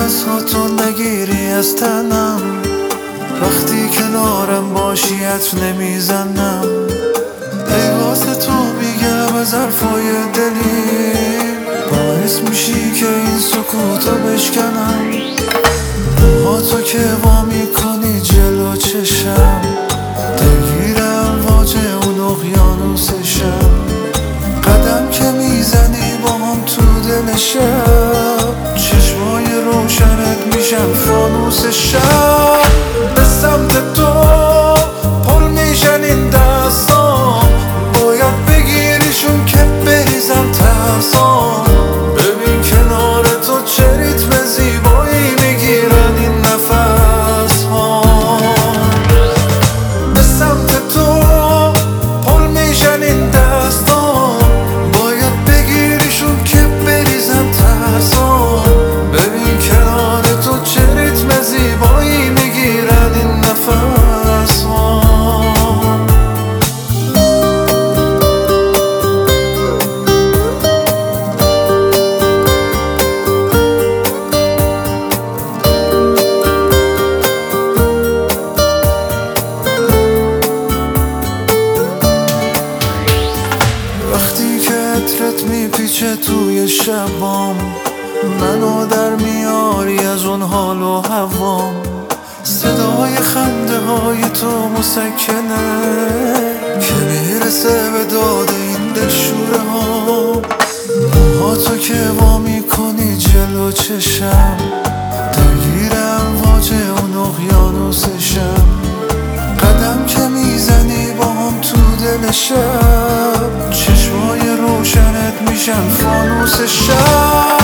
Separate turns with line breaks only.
دستاتو نگیری از تنم، وقتی کنارم باشی عطر نمیزنم. ای واسه تو میگم از حرفای دلی، باعث میشی که این سکوتو بشکنم. با تو که وا میکنی جلو چشم، دلگیرم واجه اون اقیانوسشم. قدم که میزنی با هم تو دل شب، چشمای روشنت میشن فانوس شب. به سمت تو پل میشن این دستام، باید بگیریشون که بریزم ترسام. ببین کنار تو چه ریتم زیبایی میگیرن این نفس ها. به سمت تو پل میشن این دستام، باید بگیریشون که بریزم ترسام. ببین کنار تو چه ریتم زیبایی میگیرن این نفس ها. وقتی که عطرت میپیچه توی شبام، منو در میاری از اون حال و هوام. صدای خنده های تو مسکنه که میرسه به داد این دلشوره ها. با تو که وا میکنی جلو چشم، دلگیرم واجه اون اقیانوسشم. قدم که میزنی با هم تو دل شب، چشمای روشنت میشن فانوس شب.